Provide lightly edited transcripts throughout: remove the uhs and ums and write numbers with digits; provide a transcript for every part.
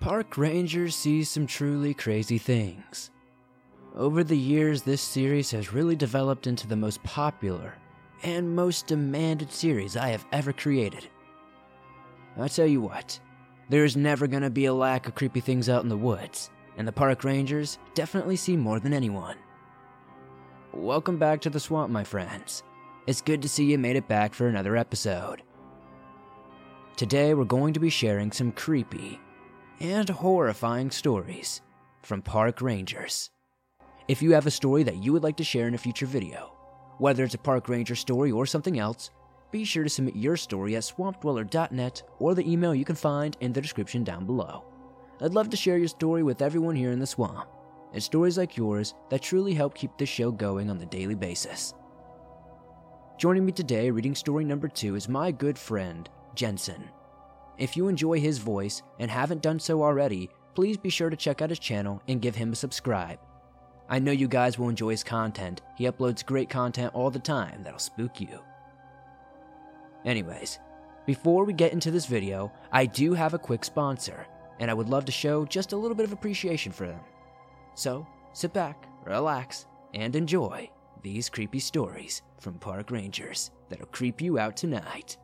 Park rangers see some truly crazy things. Over the years, this series has really developed into the most popular and most demanded series I have ever created. I tell you what, there's never gonna be a lack of creepy things out in the woods, and the park rangers definitely see more than anyone. Welcome back to the swamp, my friends. It's good to see you made it back for another episode. Today we're going to be sharing some creepy and horrifying stories from park rangers. If you have a story that you would like to share in a future video, whether it's a park ranger story or something else, be sure to submit your story at swampdweller.net or the email you can find in the description down below. I'd love to share your story with everyone here in the swamp. It's stories like yours that truly help keep this show going on a daily basis. Joining me today reading story number 2 is my good friend, Jensen. If you enjoy his voice and haven't done so already, please be sure to check out his channel and give him a subscribe. I know you guys will enjoy his content. He uploads great content all the time that'll spook you. Anyways, before we get into this video, I do have a quick sponsor, and I would love to show just a little bit of appreciation for them. So, sit back, relax, and enjoy these creepy stories from park rangers that'll creep you out tonight.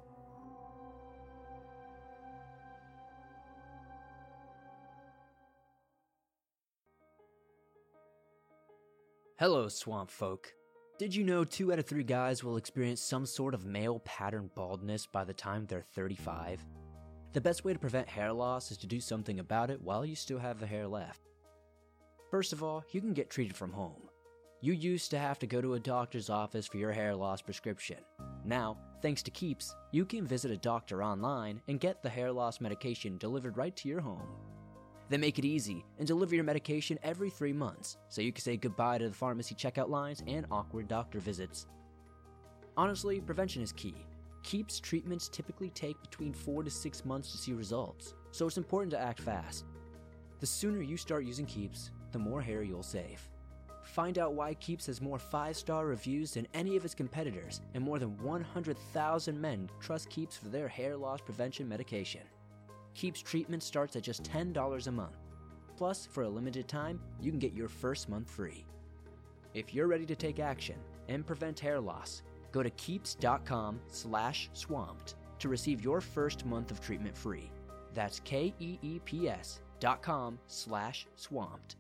Hello, swamp folk. Did you know 2 out of 3 guys will experience some sort of male pattern baldness by the time they're 35? The best way to prevent hair loss is to do something about it while you still have the hair left. First of all, you can get treated from home. You used to have to go to a doctor's office for your hair loss prescription. Now, thanks to Keeps, you can visit a doctor online and get the hair loss medication delivered right to your home. They make it easy and deliver your medication every 3 months, so you can say goodbye to the pharmacy checkout lines and awkward doctor visits. Honestly, prevention is key. Keeps treatments typically take between 4 to 6 months to see results, so it's important to act fast. The sooner you start using Keeps, the more hair you'll save. Find out why Keeps has more 5-star reviews than any of its competitors, and more than 100,000 men trust Keeps for their hair loss prevention medication. Keeps treatment starts at just $10 a month. Plus, for a limited time, you can get your first month free. If you're ready to take action and prevent hair loss, go to keeps.com/swamped to receive your first month of treatment free. That's keeps.com/swamped.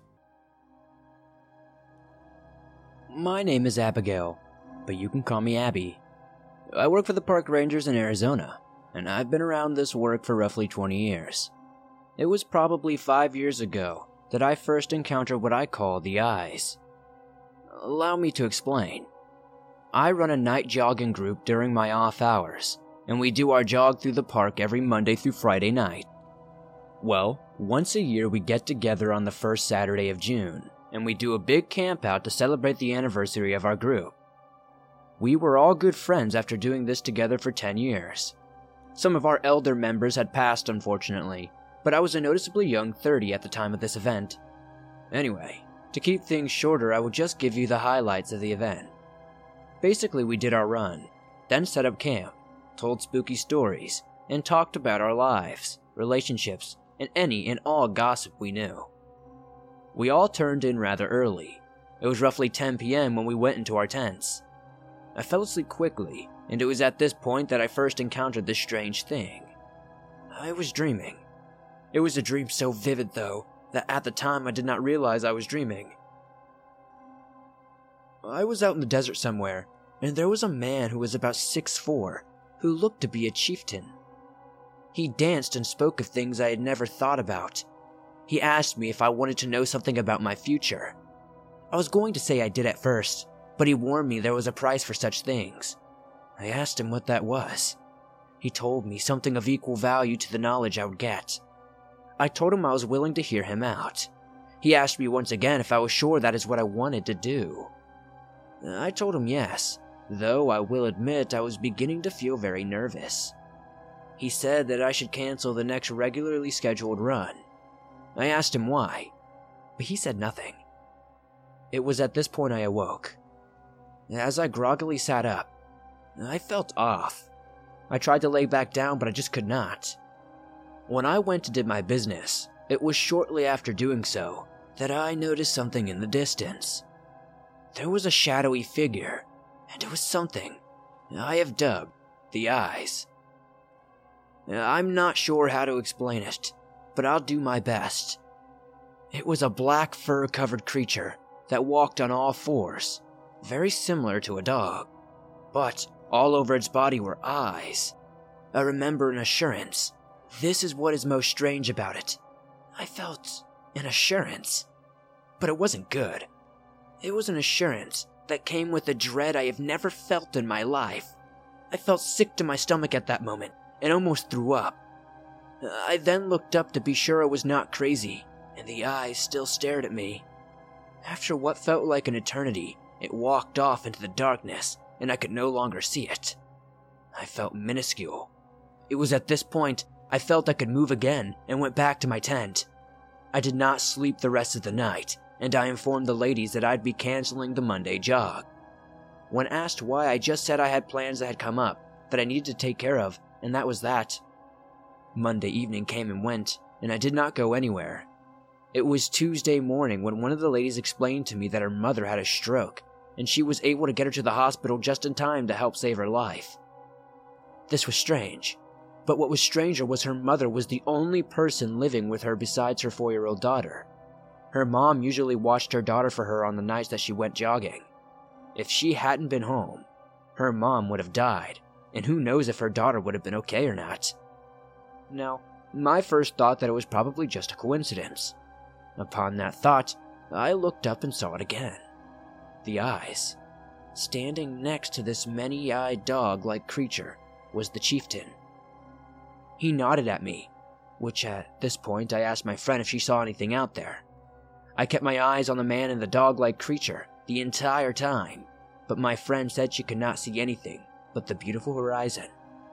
My name is Abigail, but you can call me Abby. I work for the park rangers in Arizona, and I've been around this work for roughly 20 years. It was probably 5 years ago that I first encountered what I call the eyes. Allow me to explain. I run a night jogging group during my off hours, and we do our jog through the park every Monday through Friday night. Well, once a year we get together on the first Saturday of June, and we do a big camp out to celebrate the anniversary of our group. We were all good friends after doing this together for 10 years. Some of our elder members had passed, unfortunately, but I was a noticeably young 30 at the time of this event. Anyway, to keep things shorter, I will just give you the highlights of the event. Basically, we did our run, then set up camp, told spooky stories, and talked about our lives, relationships, and any and all gossip we knew. We all turned in rather early. It was roughly 10 p.m. when we went into our tents. I fell asleep quickly, and it was at this point that I first encountered this strange thing. I was dreaming. It was a dream so vivid, though, that at the time I did not realize I was dreaming. I was out in the desert somewhere, and there was a man who was about 6'4", who looked to be a chieftain. He danced and spoke of things I had never thought about. He asked me if I wanted to know something about my future. I was going to say I did at first, but he warned me there was a price for such things. I asked him what that was. He told me something of equal value to the knowledge I would get. I told him I was willing to hear him out. He asked me once again if I was sure that is what I wanted to do. I told him yes, though I will admit I was beginning to feel very nervous. He said that I should cancel the next regularly scheduled run. I asked him why, but he said nothing. It was at this point I awoke. As I groggily sat up, I felt off. I tried to lay back down, but I just could not. When I went to do my business, it was shortly after doing so that I noticed something in the distance. There was a shadowy figure, and it was something I have dubbed the Eyes. I'm not sure how to explain it, but I'll do my best. It was a black fur-covered creature that walked on all fours, very similar to a dog, but all over its body were eyes. I remember an assurance. This is what is most strange about it. I felt an assurance, but it wasn't good. It was an assurance that came with a dread I have never felt in my life. I felt sick to my stomach at that moment and almost threw up. I then looked up to be sure I was not crazy, and the eyes still stared at me. After what felt like an eternity, it walked off into the darkness, and I could no longer see it. I felt minuscule. It was at this point I felt I could move again and went back to my tent. I did not sleep the rest of the night, and I informed the ladies that I'd be canceling the Monday jog. When asked why, I just said I had plans that had come up that I needed to take care of, and that was that. Monday evening came and went, and I did not go anywhere. It was Tuesday morning when one of the ladies explained to me that her mother had a stroke, and she was able to get her to the hospital just in time to help save her life. This was strange, but what was stranger was her mother was the only person living with her besides her 4-year-old daughter. Her mom usually watched her daughter for her on the nights that she went jogging. If she hadn't been home, her mom would have died, and who knows if her daughter would have been okay or not. Now, my first thought that it was probably just a coincidence. Upon that thought, I looked up and saw it again. The eyes. Standing next to this many-eyed dog-like creature was the chieftain. He nodded at me, which at this point I asked my friend if she saw anything out there. I kept my eyes on the man and the dog-like creature the entire time, but my friend said she could not see anything but the beautiful horizon.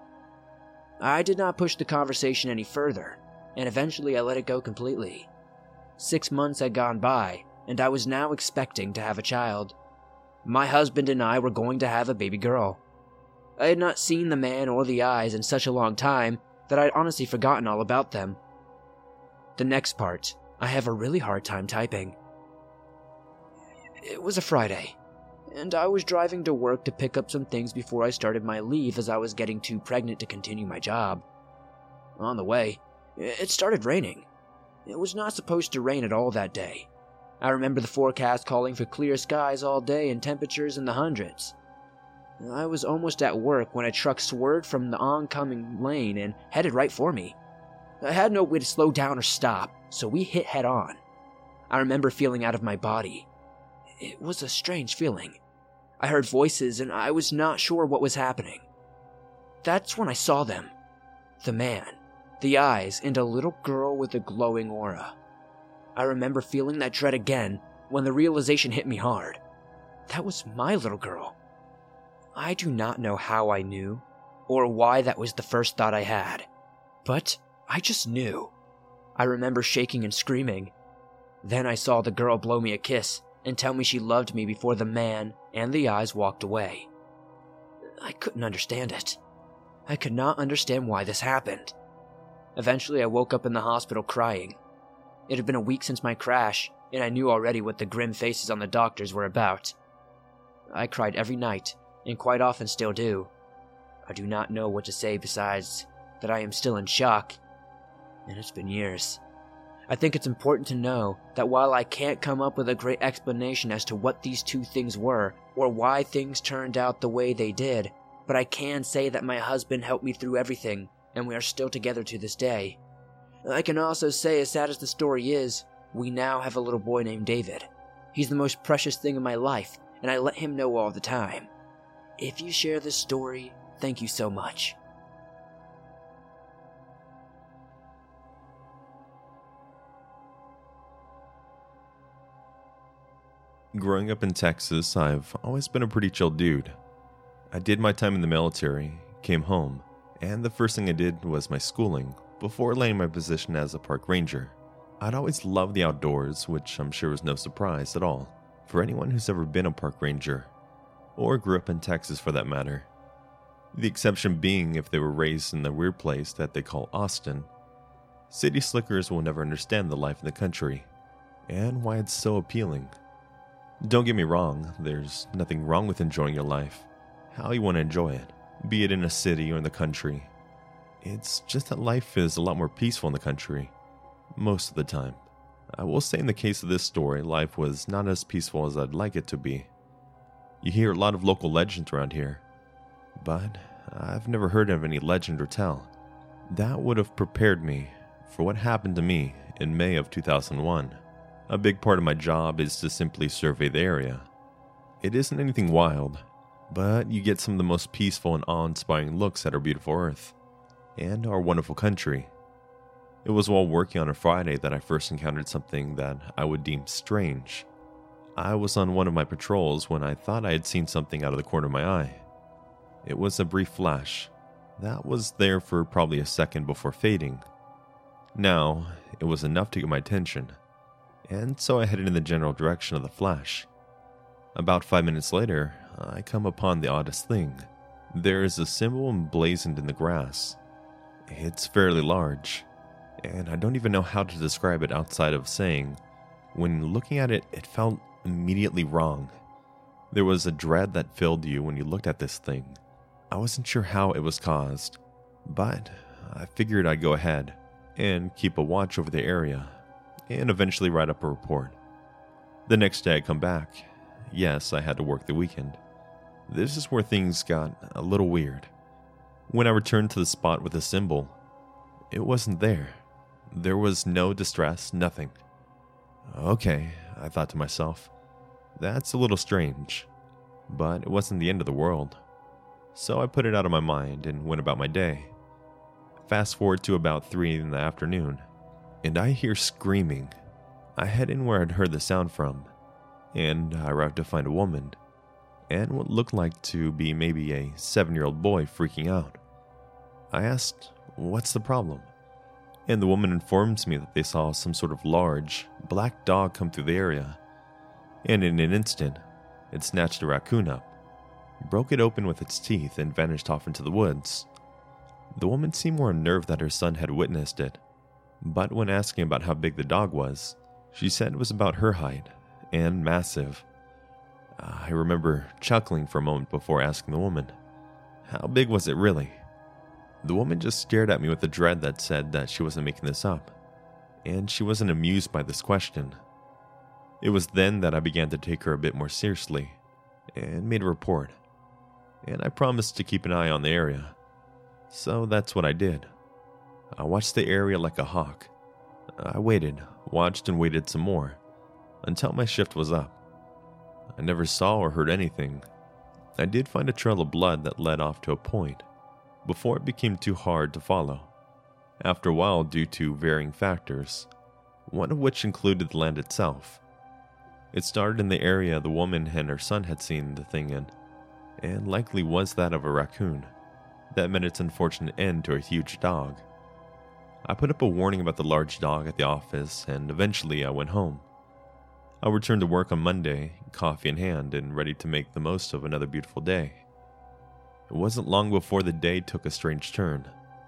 I did not push the conversation any further, and eventually I let it go completely. 6 months had gone by, and I was now expecting to have a child. My husband and I were going to have a baby girl. I had not seen the man or the eyes in such a long time that I'd honestly forgotten all about them. The next part, I have a really hard time typing. It was a Friday, and I was driving to work to pick up some things before I started my leave as I was getting too pregnant to continue my job. On the way, it started raining. It was not supposed to rain at all that day. I remember the forecast calling for clear skies all day and temperatures in the hundreds. I was almost at work when a truck swerved from the oncoming lane and headed right for me. I had no way to slow down or stop, so we hit head on. I remember feeling out of my body. It was a strange feeling. I heard voices and I was not sure what was happening. That's when I saw them. The man, the eyes, and a little girl with a glowing aura. I remember feeling that dread again when the realization hit me hard. That was my little girl. I do not know how I knew, or why that was the first thought I had, but I just knew. I remember shaking and screaming. Then I saw the girl blow me a kiss and tell me she loved me before the man and the eyes walked away. I couldn't understand it. I could not understand why this happened. Eventually, I woke up in the hospital crying. It had been a week since my crash, and I knew already what the grim faces on the doctors were about. I cried every night, and quite often still do. I do not know what to say besides that I am still in shock, and it's been years. I think it's important to know that while I can't come up with a great explanation as to what these two things were, or why things turned out the way they did, but I can say that my husband helped me through everything, and we are still together to this day. I can also say, as sad as the story is, we now have a little boy named David. He's the most precious thing in my life, and I let him know all the time. If you share this story, thank you so much. Growing up in Texas, I've always been a pretty chill dude. I did my time in the military, came home, and the first thing I did was my schooling before landing my position as a park ranger. I'd always loved the outdoors, which I'm sure was no surprise at all for anyone who's ever been a park ranger, or grew up in Texas for that matter. The exception being if they were raised in the weird place that they call Austin. City slickers will never understand the life in the country, and why it's so appealing. Don't get me wrong, there's nothing wrong with enjoying your life, how you want to enjoy it, be it in a city or in the country. It's just that life is a lot more peaceful in the country, most of the time. I will say in the case of this story, life was not as peaceful as I'd like it to be. You hear a lot of local legends around here, but I've never heard of any legend or tell that would have prepared me for what happened to me in May of 2001. A big part of my job is to simply survey the area. It isn't anything wild, but you get some of the most peaceful and awe-inspiring looks at our beautiful Earth and our wonderful country. It was while working on a Friday that I first encountered something that I would deem strange. I was on one of my patrols when I thought I had seen something out of the corner of my eye. It was a brief flash that was there for probably a second before fading. Now, it was enough to get my attention, and so I headed in the general direction of the flash. About 5 minutes later, I come upon the oddest thing. There is a symbol emblazoned in the grass. It's fairly large, and I don't even know how to describe it outside of saying, when looking at it, it felt immediately wrong. There was a dread that filled you when you looked at this thing. I wasn't sure how it was caused, but I figured I'd go ahead and keep a watch over the area and eventually write up a report. The next day I come back. Yes, I had to work the weekend. This is where things got a little weird. When I returned to the spot with the symbol, it wasn't there. There was no distress, nothing. Okay, I thought to myself, that's a little strange, but it wasn't the end of the world. So I put it out of my mind and went about my day. Fast forward to about 3 in the afternoon, and I hear screaming. I head in where I'd heard the sound from, and I arrived to find a woman, and what looked like to be maybe a 7-year-old boy freaking out. I asked, what's the problem? And the woman informs me that they saw some sort of large, black dog come through the area, and in an instant, it snatched a raccoon up, broke it open with its teeth, and vanished off into the woods. The woman seemed more unnerved that her son had witnessed it, but when asking about how big the dog was, she said it was about her height, and massive. I remember chuckling for a moment before asking the woman, how big was it really? The woman just stared at me with a dread that said that she wasn't making this up, and she wasn't amused by this question. It was then that I began to take her a bit more seriously, and made a report, and I promised to keep an eye on the area. So that's what I did. I watched the area like a hawk. I waited, watched and waited some more, until my shift was up. I never saw or heard anything. I did find a trail of blood that led off to a point, before it became too hard to follow. After a while, due to varying factors, one of which included the land itself. It started in the area the woman and her son had seen the thing in, and likely was that of a raccoon. That meant its unfortunate end to a huge dog. I put up a warning about the large dog at the office, and eventually I went home. I returned to work on Monday, coffee in hand, and ready to make the most of another beautiful day. It wasn't long before the day took a strange turn.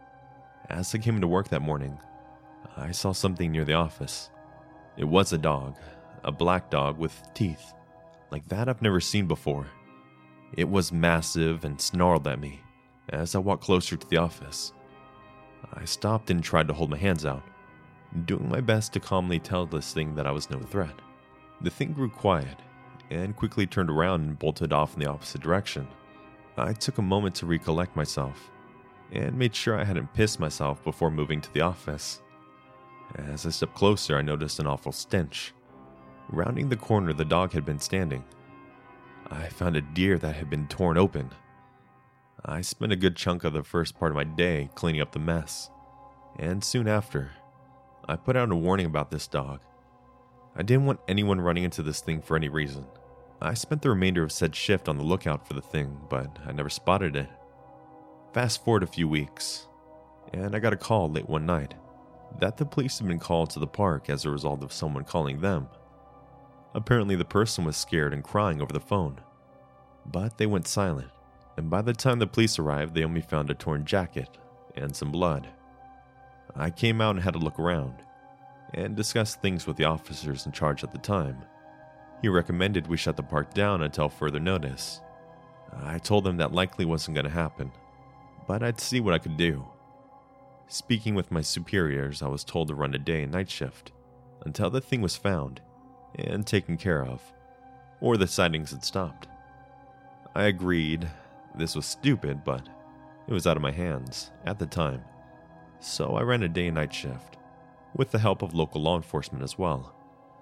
As I came into work that morning, I saw something near the office. It was a dog, a black dog with teeth, like that I've never seen before. It was massive and snarled at me as I walked closer to the office. I stopped and tried to hold my hands out, doing my best to calmly tell this thing that I was no threat. The thing grew quiet and quickly turned around and bolted off in the opposite direction. I took a moment to recollect myself and made sure I hadn't pissed myself before moving to the office. As I stepped closer, I noticed an awful stench. Rounding the corner, the dog had been standing. I found a deer that had been torn open. I spent a good chunk of the first part of my day cleaning up the mess, and soon after, I put out a warning about this dog. I didn't want anyone running into this thing for any reason. I spent the remainder of said shift on the lookout for the thing, but I never spotted it. Fast forward a few weeks, and I got a call late one night that the police had been called to the park as a result of someone calling them. Apparently the person was scared and crying over the phone, but they went silent, and by the time the police arrived, they only found a torn jacket and some blood. I came out and had a look around, and discussed things with the officers in charge at the time. He recommended we shut the park down until further notice. I told him that likely wasn't going to happen, but I'd see what I could do. Speaking with my superiors, I was told to run a day and night shift until the thing was found and taken care of, or the sightings had stopped. I agreed. This was stupid, but it was out of my hands at the time, so I ran a day and night shift, with the help of local law enforcement as well.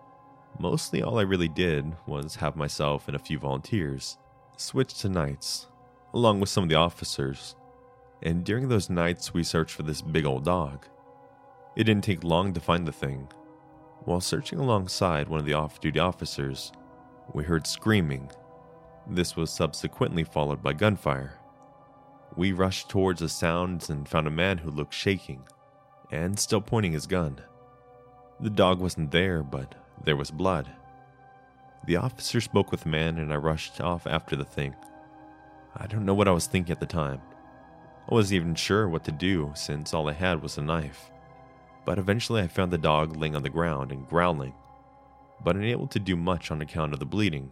Mostly all I really did was have myself and a few volunteers switch to nights, along with some of the officers, and during those nights we searched for this big old dog. It didn't take long to find the thing. While searching alongside one of the off-duty officers, we heard screaming. This was subsequently followed by gunfire. We rushed towards the sounds and found a man who looked shaking and still pointing his gun. The dog wasn't there, but there was blood. The officer spoke with the man and I rushed off after the thing. I don't know what I was thinking at the time. I wasn't even sure what to do since all I had was a knife. But eventually I found the dog laying on the ground and growling, but unable to do much on account of the bleeding.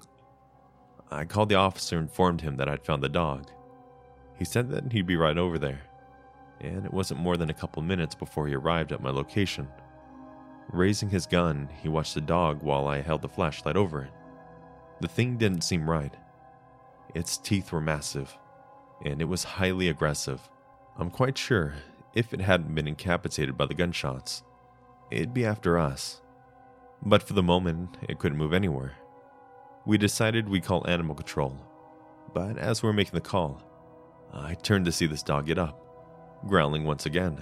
I called the officer and informed him that I'd found the dog. He said that he'd be right over there, and it wasn't more than a couple minutes before he arrived at my location. Raising his gun, he watched the dog while I held the flashlight over it. The thing didn't seem right. Its teeth were massive, and it was highly aggressive. I'm quite sure if it hadn't been incapacitated by the gunshots, it'd be after us. But for the moment, it couldn't move anywhere. We decided we'd call animal control, but as we were making the call, I turned to see this dog get up, growling once again.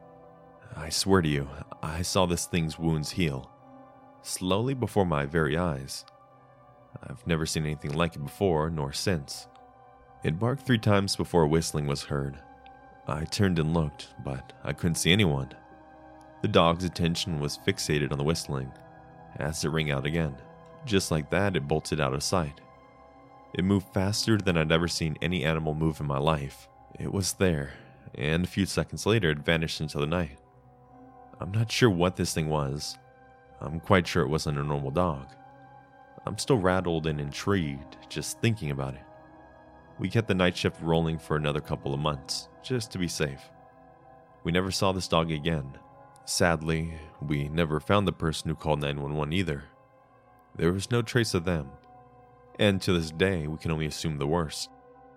I swear to you, I saw this thing's wounds heal, slowly before my very eyes. I've never seen anything like it before, nor since. It barked 3 times before whistling was heard. I turned and looked, but I couldn't see anyone. The dog's attention was fixated on the whistling, as it rang out again. Just like that, it bolted out of sight. It moved faster than I'd ever seen any animal move in my life. It was there, and a few seconds later it vanished into the night. I'm not sure what this thing was. I'm quite sure it wasn't a normal dog. I'm still rattled and intrigued just thinking about it. We kept the night shift rolling for another couple of months, just to be safe. We never saw this dog again. Sadly, we never found the person who called 911 either. There was no trace of them, and to this day we can only assume the worst.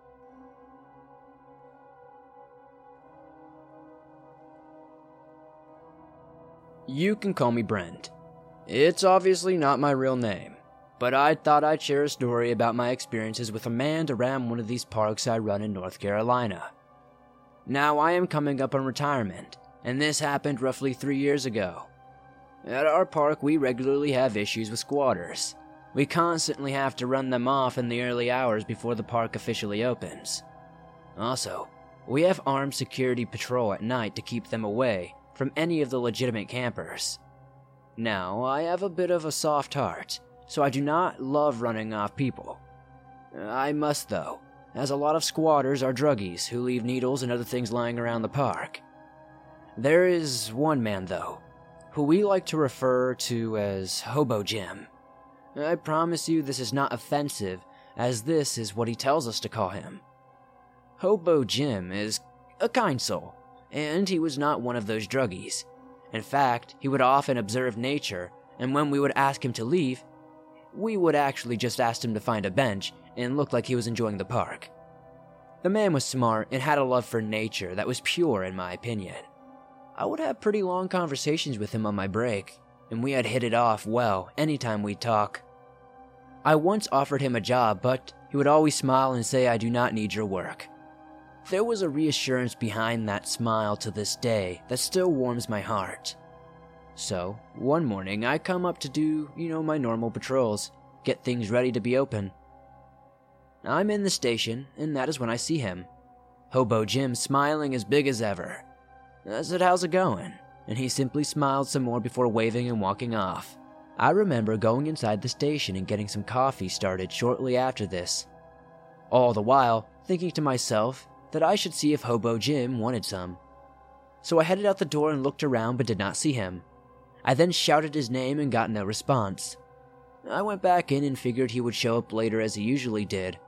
You can call me Brent. It's obviously not my real name, but I thought I'd share a story about my experiences with a man around one of these parks I run in North Carolina. Now I am coming up on retirement, and this happened roughly 3 years ago. At our park, we regularly have issues with squatters. We constantly have to run them off in the early hours before the park officially opens. Also, we have armed security patrol at night to keep them away from any of the legitimate campers. Now, I have a bit of a soft heart, so I do not love running off people. I must though, as a lot of squatters are druggies who leave needles and other things lying around the park. There is one man though, who we like to refer to as Hobo Jim. I promise you this is not offensive, as this is what he tells us to call him. Hobo Jim is a kind soul, and he was not one of those druggies. In fact, he would often observe nature, and when we would ask him to leave, we would actually just ask him to find a bench and look like he was enjoying the park. The man was smart and had a love for nature that was pure in my opinion. I would have pretty long conversations with him on my break, and we had hit it off well anytime we'd talk. I once offered him a job, but he would always smile and say, "I do not need your work." There was a reassurance behind that smile to this day that still warms my heart. So, one morning I come up to do, my normal patrols, get things ready to be open. I'm in the station, and that is when I see him. Hobo Jim smiling as big as ever. I said, "How's it going?" And he simply smiled some more before waving and walking off. I remember going inside the station and getting some coffee started shortly after this. All the while, thinking to myself that I should see if Hobo Jim wanted some. so I headed out the door and looked around but did not see him. I then shouted his name and got no response. I went back in and figured he would show up later as he usually did.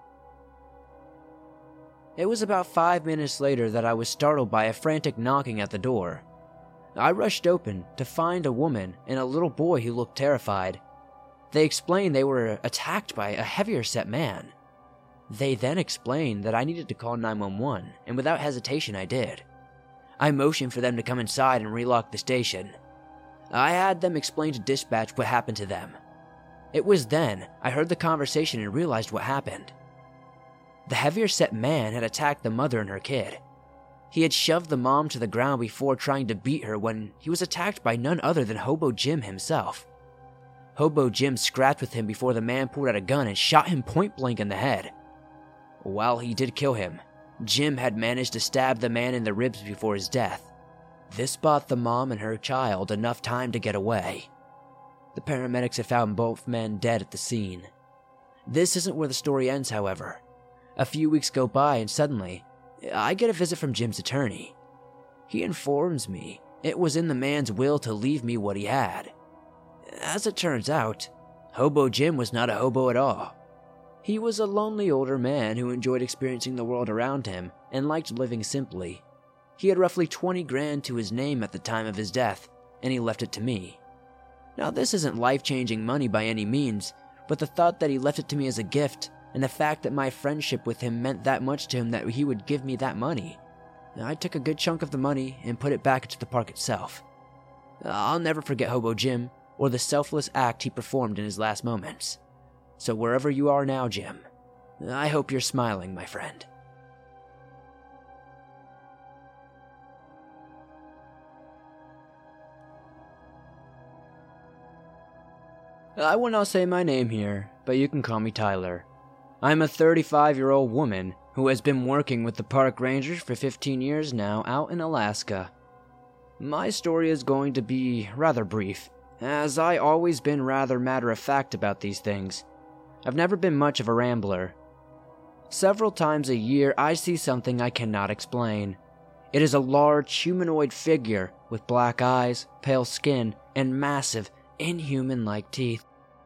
It was about 5 minutes later that I was startled by a frantic knocking at the door. I rushed open to find a woman and a little boy who looked terrified. They explained they were attacked by a heavier-set man. They then explained that I needed to call 911, and without hesitation I did. I motioned for them to come inside and relock the station. I had them explain to dispatch what happened to them. It was then I heard the conversation and realized what happened. The heavier-set man had attacked the mother and her kid. He had shoved the mom to the ground before trying to beat her when he was attacked by none other than Hobo Jim himself. Hobo Jim scrapped with him before the man pulled out a gun and shot him point-blank in the head. While he did kill him, Jim had managed to stab the man in the ribs before his death. This bought the mom and her child enough time to get away. The paramedics had found both men dead at the scene. This isn't where the story ends, however. A few weeks go by and suddenly, I get a visit from Jim's attorney. He informs me it was in the man's will to leave me what he had. As it turns out, Hobo Jim was not a hobo at all. He was a lonely older man who enjoyed experiencing the world around him and liked living simply. He had roughly 20 grand to his name at the time of his death, and he left it to me. Now, this isn't life-changing money by any means, but the thought that he left it to me as a gift, and the fact that my friendship with him meant that much to him that he would give me that money. I took a good chunk of the money and put it back into the park itself. I'll never forget Hobo Jim, or the selfless act he performed in his last moments. So wherever you are now, Jim, I hope you're smiling, my friend. I will not say my name here, but you can call me Tyler. I'm a 35-year-old woman who has been working with the park rangers for 15 years now out in Alaska. My story is going to be rather brief, as I always been rather matter-of-fact about these things. I've never been much of a rambler. Several times a year I see something I cannot explain. It is a large humanoid figure with black eyes, pale skin, and massive, inhuman-like teeth.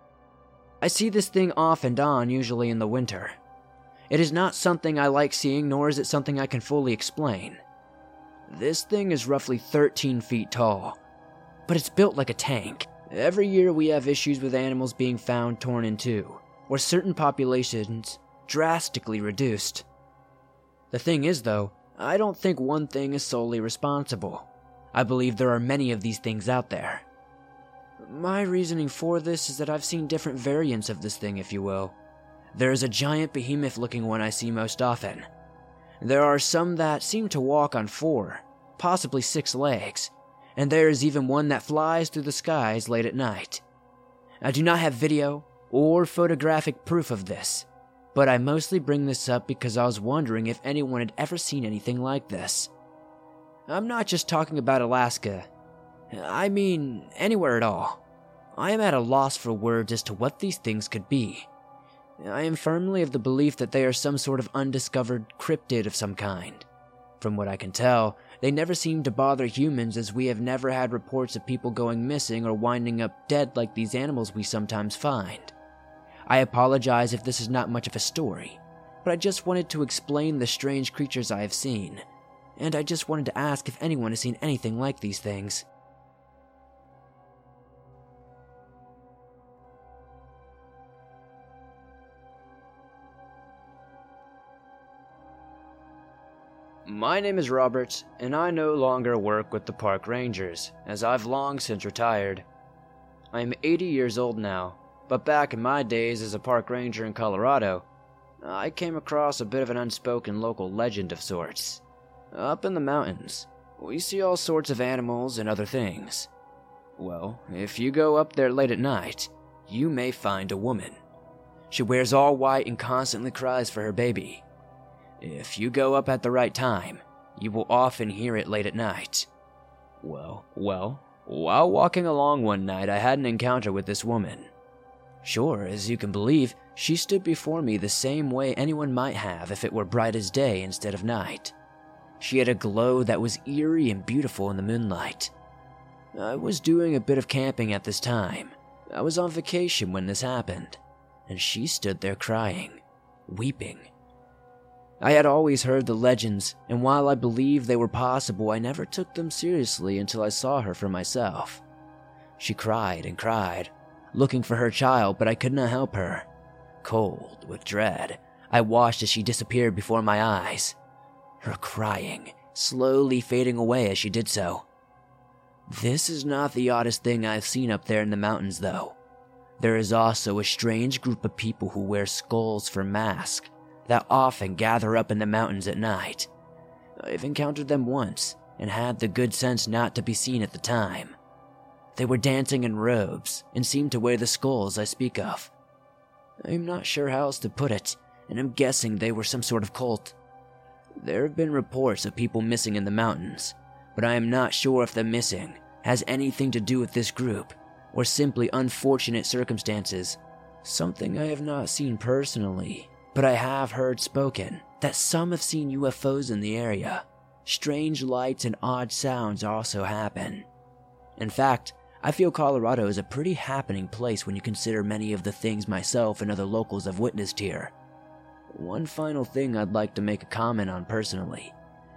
I see this thing off and on, usually in the winter. It is not something I like seeing, nor is it something I can fully explain. This thing is roughly 13 feet tall, but it's built like a tank. Every year we have issues with animals being found torn in two, or certain populations drastically reduced. The thing is, though, I don't think one thing is solely responsible. I believe there are many of these things out there. My reasoning for this is that I've seen different variants of this thing, if you will. There is a giant behemoth-looking one I see most often. There are some that seem to walk on 4, possibly 6 legs, and there is even one that flies through the skies late at night. I do not have video or photographic proof of this, but I mostly bring this up because I was wondering if anyone had ever seen anything like this. I'm not just talking about Alaska. I mean, anywhere at all. I am at a loss for words as to what these things could be. I am firmly of the belief that they are some sort of undiscovered cryptid of some kind. From what I can tell, they never seem to bother humans, as we have never had reports of people going missing or winding up dead like these animals we sometimes find. I apologize if this is not much of a story, but I just wanted to explain the strange creatures I have seen, and I just wanted to ask if anyone has seen anything like these things. My name is Robert, and I no longer work with the park rangers, as I've long since retired. I am 80 years old now, but back in my days as a park ranger in Colorado, I came across a bit of an unspoken local legend of sorts. Up in the mountains, we see all sorts of animals and other things. Well, if you go up there late at night, you may find a woman. She wears all white and constantly cries for her baby. If you go up at the right time, you will often hear it late at night. Well, while walking along one night, I had an encounter with this woman. Sure, as you can believe, she stood before me the same way anyone might have if it were bright as day instead of night. She had a glow that was eerie and beautiful in the moonlight. I was doing a bit of camping at this time. I was on vacation when this happened, and she stood there crying, weeping. I had always heard the legends, and while I believed they were possible, I never took them seriously until I saw her for myself. She cried and cried, looking for her child, but I could not help her. Cold with dread, I watched as she disappeared before my eyes, her crying slowly fading away as she did so. This is not the oddest thing I've seen up there in the mountains, though. There is also a strange group of people who wear skulls for masks that often gather up in the mountains at night. I've encountered them once and had the good sense not to be seen at the time. They were dancing in robes and seemed to wear the skulls I speak of. I'm not sure how else to put it, and I'm guessing they were some sort of cult. There have been reports of people missing in the mountains, but I am not sure if the missing has anything to do with this group or simply unfortunate circumstances. Something I have not seen personally, but I have heard spoken that some have seen UFOs in the area. Strange lights and odd sounds also happen. In fact, I feel Colorado is a pretty happening place when you consider many of the things myself and other locals have witnessed here. One final thing I'd like to make a comment on personally.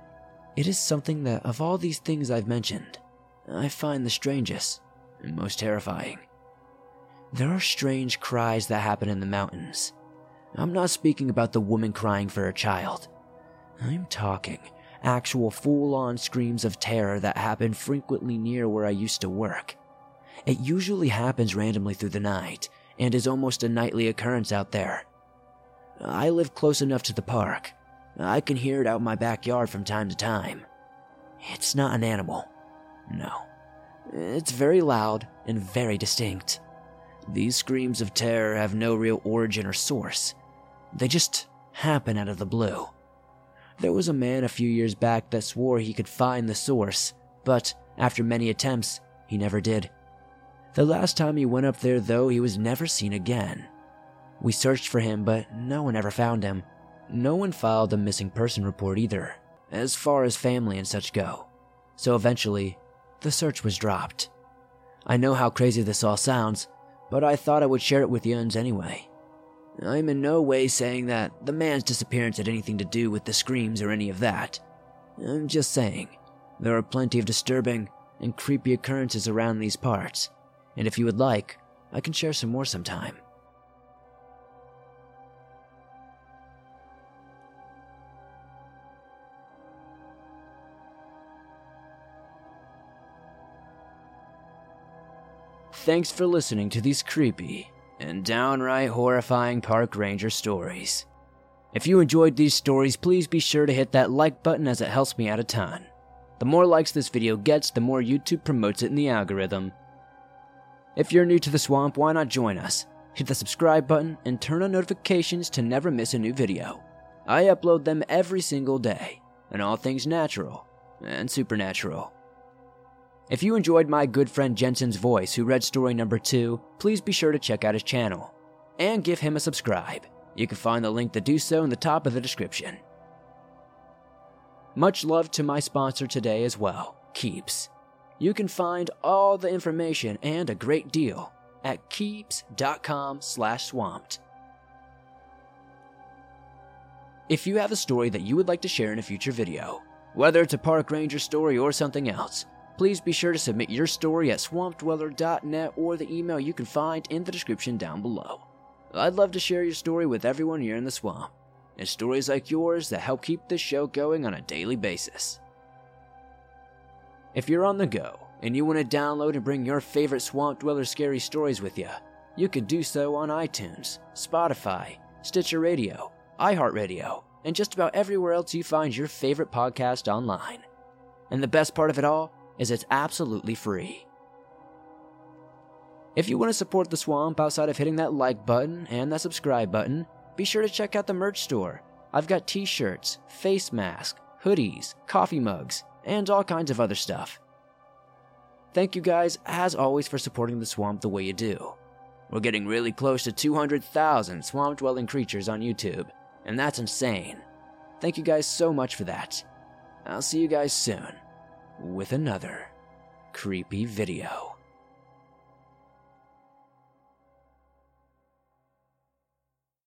It is something that, of all these things I've mentioned, I find the strangest and most terrifying. There are strange cries that happen in the mountains. I'm not speaking about the woman crying for her child. I'm talking actual full-on screams of terror that happen frequently near where I used to work. It usually happens randomly through the night and is almost a nightly occurrence out there. I live close enough to the park. I can hear it out in my backyard from time to time. It's not an animal. No. It's very loud and very distinct. These screams of terror have no real origin or source. They just happen out of the blue. There was a man a few years back that swore he could find the source, but after many attempts, he never did. The last time he went up there, though, he was never seen again. We searched for him, but no one ever found him. No one filed a missing person report either, as far as family and such go. So eventually, the search was dropped. I know how crazy this all sounds, but I thought I would share it with you anyway. I'm in no way saying that the man's disappearance had anything to do with the screams or any of that. I'm just saying, there are plenty of disturbing and creepy occurrences around these parts, and if you would like, I can share some more sometime. Thanks for listening to these creepy and downright horrifying park ranger stories. If you enjoyed these stories, please be sure to hit that like button as it helps me out a ton. The more likes this video gets, the more YouTube promotes it in the algorithm. If you're new to the swamp, why not join us? Hit the subscribe button and turn on notifications to never miss a new video. I upload them every single day, and all things natural and supernatural. If you enjoyed my good friend Jensen's voice who read story number 2, please be sure to check out his channel and give him a subscribe. You can find the link to do so in the top of the description. Much love to my sponsor today as well, Keeps. You can find all the information and a great deal at keeps.com/swamped. If you have a story that you would like to share in a future video, whether it's a park ranger story or something else, please be sure to submit your story at swampdweller.net or the email you can find in the description down below. I'd love to share your story with everyone here in the swamp. It's stories like yours that help keep this show going on a daily basis. If you're on the go and you want to download and bring your favorite Swamp Dweller scary stories with you, you could do so on iTunes, Spotify, Stitcher Radio, iHeartRadio, and just about everywhere else you find your favorite podcast online. And the best part of it all is it's absolutely free. If you want to support the swamp outside of hitting that like button and that subscribe button, be sure to check out the merch store. I've got t-shirts, face masks, hoodies, coffee mugs, and all kinds of other stuff. Thank you guys, as always, for supporting the swamp the way you do. We're getting really close to 200,000 swamp-dwelling creatures on YouTube, and that's insane. Thank you guys so much for that. I'll see you guys soon with another creepy video.